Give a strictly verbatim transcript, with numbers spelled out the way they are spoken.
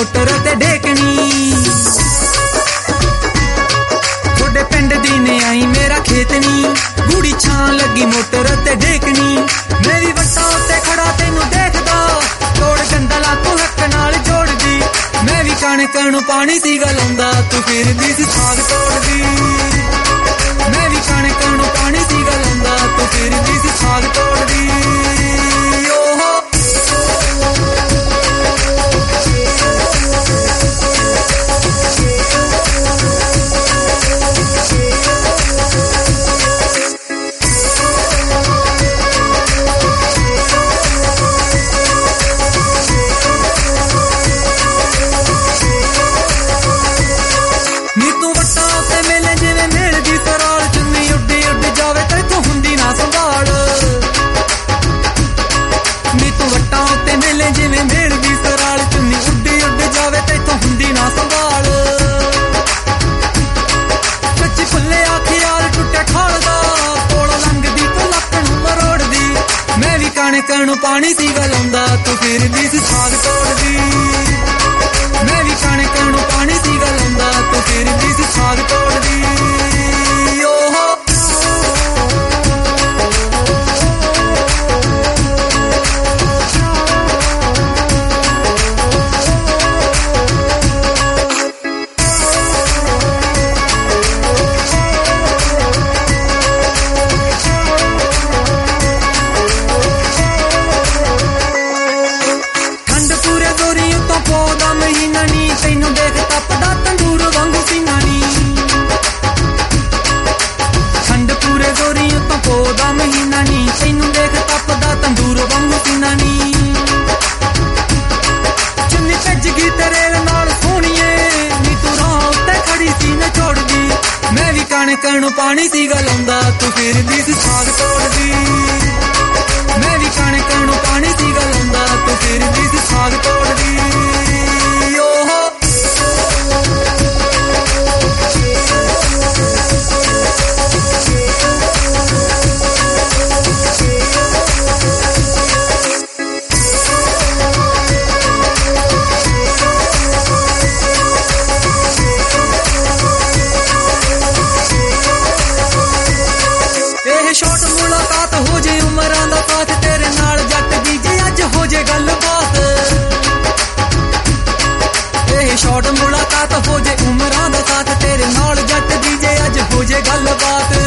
Motor ਤੇ ਢੇਕਣੀ। ਤੁਹਾਡੇ ਪਿੰਡ ਦੀ ਨੇ ਆਈ ਮੇਰਾ ਖੇਤਨੀ, ਗੂੜੀ ਛਾਂ ਲੱਗੀ ਮੋਟਰ ਤੇ ਢੇਕਣੀ। ਮੈਂ ਵੀ ਵੱਟਾਂ ਉੱਤੇ ਖੜਾ ਤੈਨੂੰ ਦੇਖਦਾ, ਤੋੜ ਗੰਦਲਾ ਤੂੰ ਹੱਕ ਨਾਲ ਜੋੜਦੀ। ਮੈਂ ਵੀ ਕਣਕ ਨੂੰ ਪਾਣੀ ਸੀ ਗਲਾਉਂਦਾ, ਤੂੰ ਫਿਰਦੀ ਸੀ ਸਾਗ ਤੋੜਦੀ। ਮੈਂ ਵੀ ਕਣਕ ਨੂੰ ਪਾਣੀ ਸੀ ਗਲਾਉਂਦਾ, ਤੂੰ ਫਿਰਦੀ ਸੀ ਸਾਗ ਤੋੜਦੀ। ਕਣਕ ਨੂੰ ਪਾਣੀ ਸੀ ਗਲਾਉਂਦਾ, ਤੂੰ ਫਿਰਦੀ ਸੀ ਸਾਗ ਤੋੜਦੀ। ਮੈਂ ਵੀ ਕਣਕ ਨੂੰ ਪਾਣੀ ਸੀ ਗਲਾਉਂਦਾ, ਤੂੰ ਫਿਰਦੀ ਸੀ ਸਾਗ ਤੋੜਦੀ। ਤੈਨੂੰ ਦੇਖ ਤਪਦਾ ਤੰਦੂਰ ਵਾਂਗੂ ਸੀਨਾ ਨੀ, ਠੰਡ ਪੂਰੇ ਗੋਰੀ ਉੱਤੋਂ ਪੋਦਾ ਮਹੀਨਾ ਨੀ। ਤੈਨੂੰ ਦੇਖ ਤਪਦਾ ਤੰਦੂਰ ਵਾਂਗੂ ਸੀਨਾ ਨੀ। ਚੁੰਨੀ ਭੱਜ ਗਈ ਤੇਰੇ ਨਾਲ ਸੋਹਣੀਏ, ਨੀ ਤੂੰ ਰਾਹ ਉੱਤੇ ਖੜੀ ਸੀ ਨਾ ਛੋੜਦੀ। ਮੈਂ ਵੀ ਕਣਕ ਨੂੰ ਪਾਣੀ ਸੀ ਗਲਾਉਂਦਾ, ਤੂੰ ਫਿਰਦੀ ਸੀ ਸਾਗ ਤੋੜਦੀ। ਮੈਂ ਵੀ ਕਣਕ ਨੂੰ ਪਾਣੀ ਸੀ ਗਲਾਉਂਦਾ, ਤੂੰ ਫਿਰਦੀ ਸੀ ਸਾਗ ਤੋੜਦੀ। ਛੋਟ ਮੁਲਾਕਾਤ ਹੋ ਜੇ ਉਮਰਾਂ ਦਾ ਸਾਥ, ਤੇਰੇ ਨਾਲ ਜੱਟ ਦੀ ਜੇ ਅੱਜ ਹੋ ਜੇ ਗੱਲਬਾਤ। ਇਹ ਛੋਟ ਮੁਲਾਕਾਤ ਹੋ ਜੇ ਉਮਰਾਂ ਦਾ ਸਾਥ, ਤੇਰੇ ਨਾਲ ਜੱਟ ਦੀ ਜੇ ਅੱਜ ਹੋ ਜੇ ਗੱਲਬਾਤ।